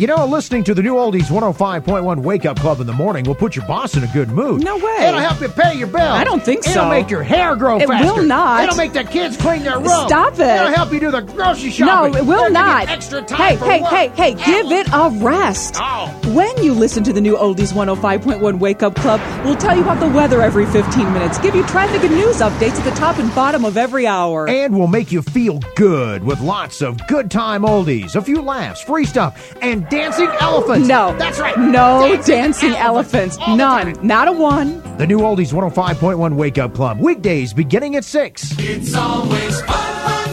You know, listening to the new Oldies 105.1 Wake Up Club in the morning will put your boss in a good mood. No way. It'll help you pay your bill. I don't think so. It'll make your hair grow It faster. will not. It'll make the kids clean their room. Stop it. It'll help you do the grocery shopping. No, it will It'll give you not. extra time for work. Hey, give it a rest. Oh. When you listen to the new Oldies 105.1 Wake Up Club, we'll tell you about the weather every 15 minutes, give you traffic and news updates at the top and bottom of every hour. And we'll make you feel good with lots of good time oldies, a few laughs, free stuff, and dancing elephants. No. That's right. No dancing elephants. All the None. time. Not a one. The new Oldies 105.1 Wake Up Club, weekdays beginning at 6. It's always fun.